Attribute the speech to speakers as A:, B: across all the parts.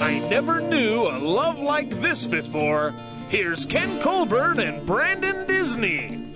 A: I never knew a love like this before. Here's Ken Colbert and Brandon Disney.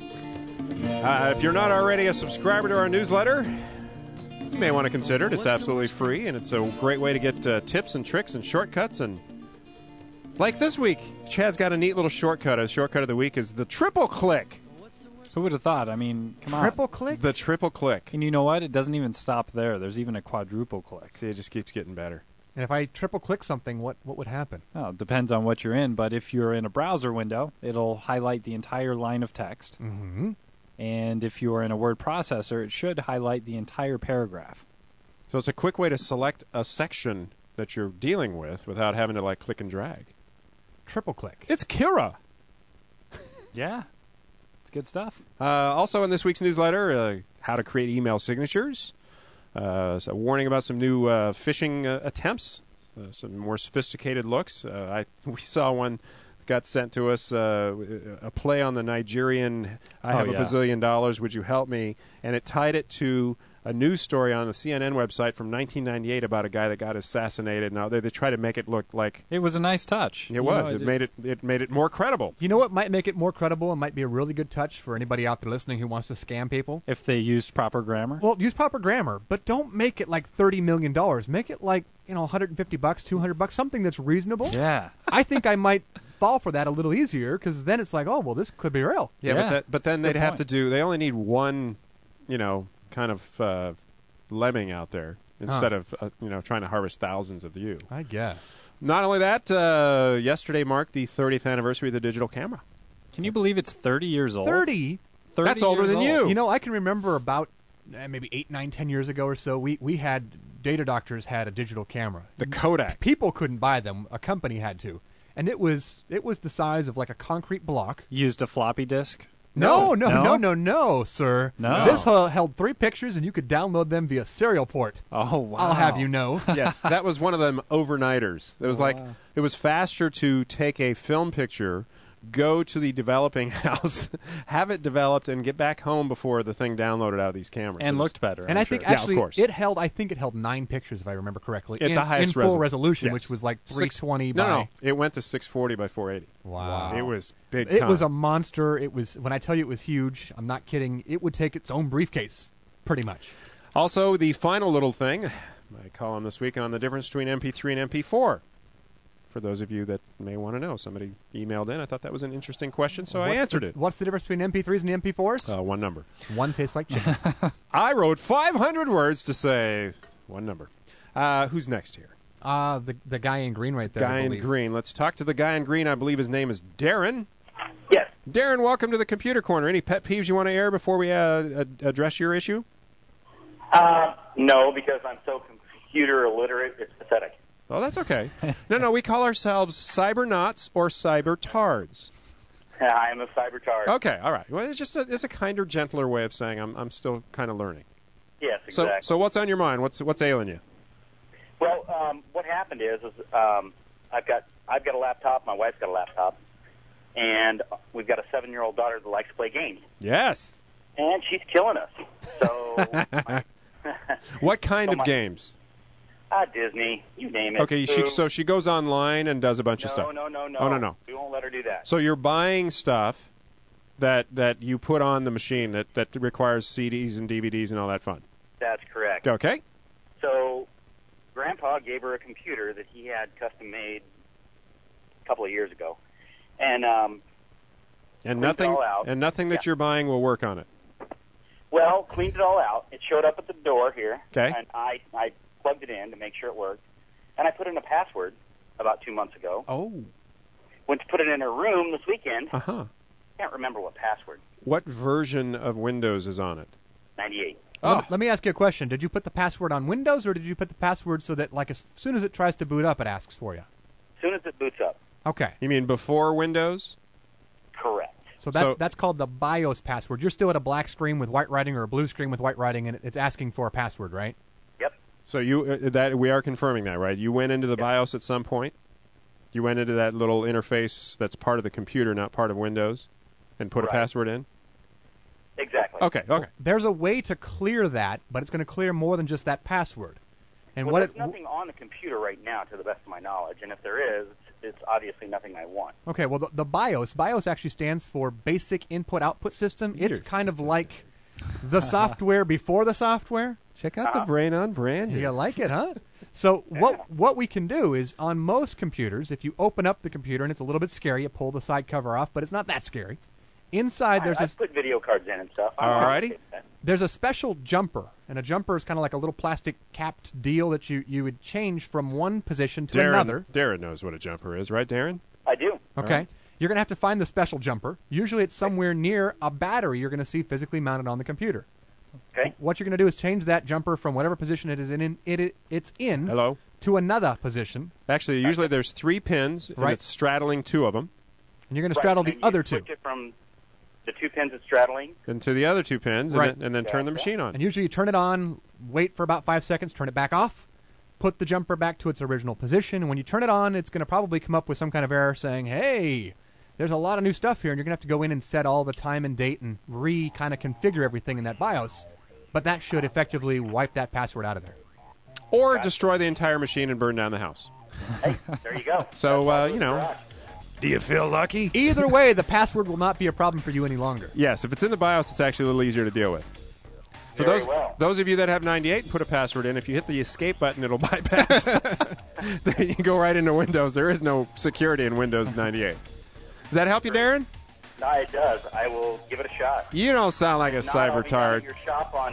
B: If you're not already a subscriber to our newsletter, you may want to consider it. It's absolutely free, and it's a great way to get tips and tricks and shortcuts. And like this week, Chad's got a neat little shortcut. His shortcut of the week is the triple click.
C: Who would have thought? I mean, come on.
D: Triple click?
B: The triple click.
C: And you know what? It doesn't even stop there. There's even a quadruple click.
B: See, it just keeps getting better.
D: And if I triple click something, what would happen?
C: Well, it depends on what you're in, but if you're in a browser window, it'll highlight the entire line of text.
D: Mm-hmm.
C: And if you're in a word processor, it should highlight the entire paragraph.
B: So it's a quick way to select a section that you're dealing with without having to, like, click and drag.
D: Triple click.
B: It's Kira.
C: Yeah. It's good stuff.
B: Also in this week's newsletter, how to create email signatures. So a warning about some new phishing attempts, some more sophisticated looks. We saw one got sent to us, a play on the Nigerian, I have a bazillion dollars, would you help me? And it tied it to a news story on the CNN website from 1998 about a guy that got assassinated. Now they try to make it look like
C: it was a nice touch.
B: It was. It made it more credible.
D: You know what might make it more credible and might be a really good touch for anybody out there listening who wants to scam people?
C: If they used proper grammar.
D: Well, use proper grammar, but don't make it like $30 million. Make it like, $150, $200, something that's reasonable.
C: Yeah.
D: I think I might fall for that a little easier, because then it's like, oh, well, this could be real.
B: Yeah. But then they'd have to do, they only need one, kind of lemming out there instead of trying to harvest thousands of you.
D: I guess.
B: Not only that, yesterday marked the 30th anniversary of the digital camera.
C: Can you believe it's 30 years old?
D: 30?
B: That's older than you.
D: I can remember about maybe 8, 9, 10 years ago or so, we had, Data Doctors had a digital camera.
B: The Kodak.
D: People couldn't buy them. A company had to. And it was the size of like a concrete block.
C: Used a floppy disk?
D: No, sir.
C: No.
D: This held 3 pictures, and you could download them via serial port.
C: Oh, wow.
D: I'll have you know.
B: Yes, that was one of them overnighters. It was it was faster to take a film picture, go to the developing house, have it developed, and get back home before the thing downloaded out of these cameras.
C: And looked better.
D: And
C: I'm
D: I think
C: sure.
D: actually
B: of course.
D: it held 9 pictures, if I remember correctly.
B: At the highest
D: in full resolution,
B: yes.
D: which was like 320
B: No, it went to 640 by 480.
D: Wow.
B: It was big
D: It
B: time.
D: was a monster. It was, when I tell you it was huge, I'm not kidding, it would take its own briefcase, pretty much.
B: Also, the final little thing, my column this week on the difference between MP3 and MP4. For those of you that may want to know, somebody emailed in. I thought that was an interesting question, so I answered it.
D: What's the difference between MP3s and the MP4s?
B: One number.
D: One tastes like chicken.
B: I wrote 500 words to say one number. Who's next here?
D: The guy in green right there.
B: Guy in green. Let's talk to the guy in green. I believe his name is Darren.
E: Yes.
B: Darren, welcome to the Computer Corner. Any pet peeves you want to air before we address your issue?
E: No, because I'm so computer illiterate, it's pathetic.
B: Oh, that's okay. No, we call ourselves cybernauts or cybertards.
E: I am a cybertard.
B: Okay, all right. Well, it's a kinder, gentler way of saying I'm still kind of learning.
E: Yes, exactly.
B: So what's on your mind? What's ailing you?
E: Well, what happened is I've got a laptop. My wife's got a laptop, and we've got a 7-year-old daughter that likes to play games.
B: Yes.
E: And she's killing us. So.
B: What kind of games?
E: Disney, you name it.
B: Okay, so she goes online and does a bunch of stuff.
E: No.
B: Oh, no.
E: We won't let her do that.
B: So you're buying stuff that you put on the machine that requires CDs and DVDs and all that fun.
E: That's correct.
B: Okay.
E: So Grandpa gave her a computer that he had custom made a couple of years ago, and
B: nothing that you're buying will work on it.
E: Well, cleaned it all out. It showed up at the door here,
B: okay.
E: And I plugged it in to make sure it worked, and I put in a password about 2 months ago.
B: Oh.
E: Went to put it in her room this weekend.
B: Uh-huh.
E: Can't remember what password.
B: What version of Windows is on it?
E: 98.
B: Oh.
D: Let me ask you a question. Did you put the password on Windows, or did you put the password so that, like, as soon as it tries to boot up, it asks for you?
E: As soon as it boots up.
D: Okay.
B: You mean before Windows?
E: Correct.
D: So that's called the BIOS password. You're still at a black screen with white writing or a blue screen with white writing, and it's asking for a password, right?
E: Yep.
B: So we are confirming that, right? You went into the BIOS at some point? You went into that little interface that's part of the computer, not part of Windows, and put a password in?
E: Exactly.
B: Okay.
D: Well, there's a way to clear that, but it's going to clear more than just that password. And
E: well,
D: what
E: there's
D: it,
E: nothing on the computer right now, to the best of my knowledge, and if there is, it's obviously nothing I want.
D: Okay, well, the BIOS actually stands for Basic Input-Output System. It's kind of like the software before the software.
B: Check out the brain on Brandon.
D: You like it, huh? So what we can do is, on most computers, if you open up the computer, and it's a little bit scary, you pull the side cover off, but it's not that scary. Inside,
E: I put video cards in and stuff.
B: Alrighty.
D: There's a special jumper, and a jumper is kind of like a little plastic capped deal that you would change from one position to another.
B: Darren knows what a jumper is, right, Darren?
E: I do.
D: Okay.
B: Right.
D: You're going to have to find the special jumper. Usually it's somewhere near a battery you're going to see physically mounted on the computer.
E: Okay.
D: What you're going to do is change that jumper from whatever position it is it's in
B: Hello?
D: to another position,
B: Actually, usually there's 3 pins, and
D: Right.
B: it's straddling 2 of them,
D: and you're going to straddle
E: Right,
D: the
E: and
D: other
E: you
D: 2.
E: switch it from the 2 pins it's straddling.
B: and to the other 2 pins,
D: Right.
B: and then turn the machine on.
D: And usually you turn it on, wait for about 5 seconds, turn it back off, put the jumper back to its original position, and when you turn it on, it's going to probably come up with some kind of error saying, hey, there's a lot of new stuff here, and you're going to have to go in and set all the time and date and kind of configure everything in that BIOS. But that should effectively wipe that password out of there.
B: Or destroy the entire machine and burn down the house.
E: Hey, there you go.
B: So, you know, do you feel lucky?
D: Either way, the password will not be a problem for you any longer.
B: Yes, if it's in the BIOS, it's actually a little easier to deal with. For
E: Very well.
B: those of you that have 98, put a password in. If you hit the escape button, it'll bypass. Then you go right into Windows. There is no security in Windows 98. Does that help you, Darren?
E: No, it does. I will give it a shot.
B: You don't sound like a
E: Not, I'll be down
B: cyber-tard.
E: at your shop on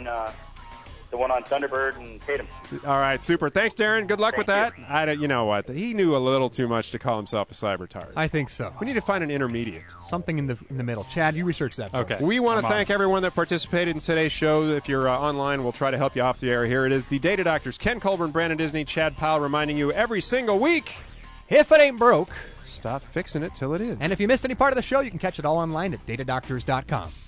E: the one on Thunderbird and Tatum.
B: All right, super. Thanks, Darren. Good luck with that.
E: Thank
B: You know what? He knew a little too much to call himself a cyber-tard.
D: I think so.
B: We need to find an intermediate.
D: Something in the middle. Chad, you research that for
C: Okay.
D: us.
B: We want to
C: I'm
B: thank everyone that participated in today's show. If you're online, we'll try to help you off the air. Here it is. The Data Doctors, Ken Colburn, Brandon Disney, Chad Powell, reminding you every single week,
D: If it ain't broke.
B: stop fixing it till it is.
D: And if you missed any part of the show, you can catch it all online at datadoctors.com.